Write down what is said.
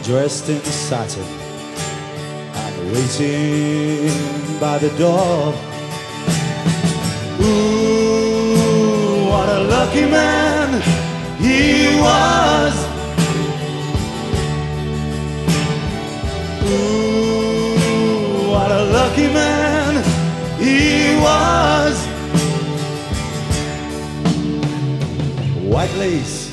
dressed in satin and waiting by the door. Ooh, what a lucky man he was. Ooh, what a lucky man he was. White lace